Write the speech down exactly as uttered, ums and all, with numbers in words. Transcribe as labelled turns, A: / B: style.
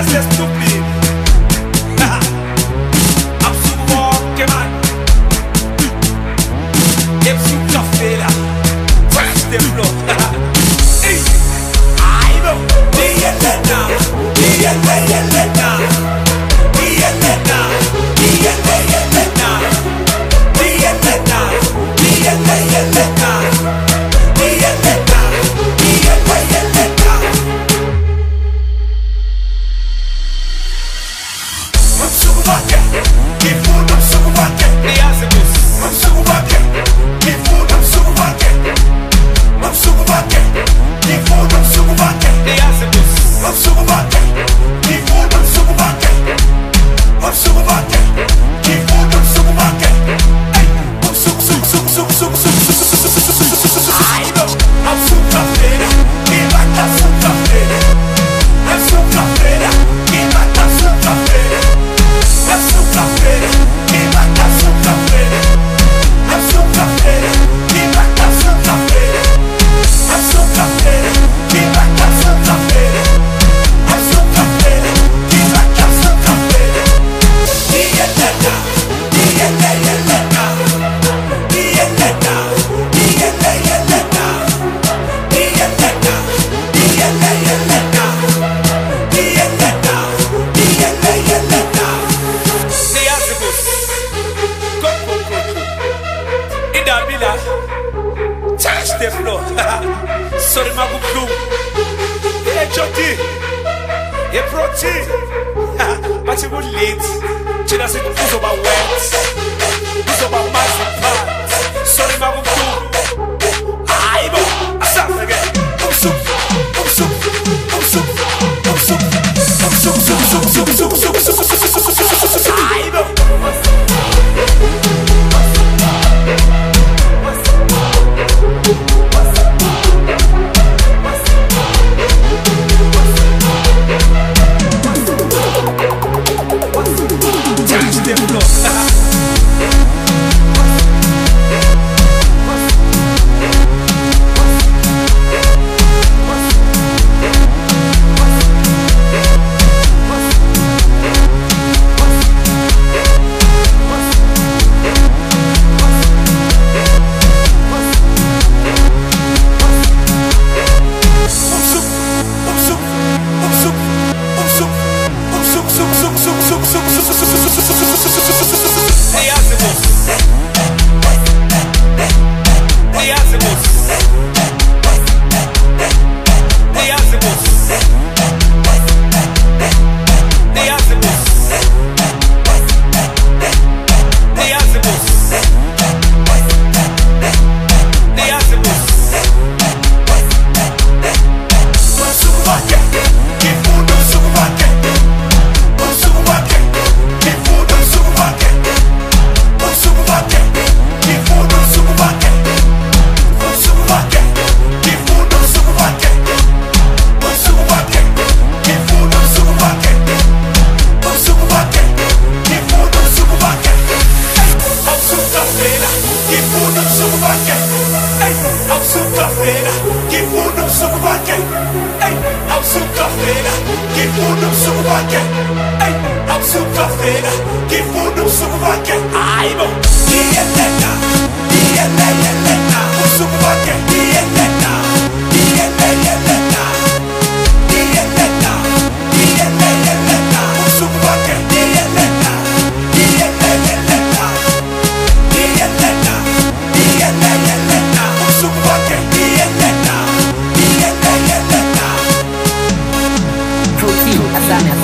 A: c'est stupide. Absolument que man. Et puis café là. Touch the floor. I know. D L N now. D L N now. D L N now. D L N now. D L N now. D L N now. D L N now. D L N now. I'm so back. Keep food. I'm so back. The Azabus. I'm so back. Keep food. I'm so back. I'm so back. Keep food. I'm so back. The Azabus. I'm so back. Keep food. I'm so back. I'm so back. Keep food. I'm so back. Hey, I'm so so so so so so so. I know. I'm so café. Keep back that so café. I'm so café. Keep back that so café. I'm so café. Keep back that so café. I'm so café. Keep back that so café. I'm so café. Keep back that so café. I'm so café. Keep back that so café. D L N now. D L N now. D L N now. D L N now. D L N now. D L N now. D L N now. D L N now. The Azabus. Go, go, go, go. In the villa. Touch the floor. Sorry, my good blue. Hey, Jody. Hey, protein. But you would late. She doesn't use over words. Use over massive parts. Sorry, my good blue. I know. I start again. I'm so, I'm so, I'm so, I'm so, I'm so, so, so, so, so, so, so, so, I know. Touch the floor.
B: Protein, Azamia.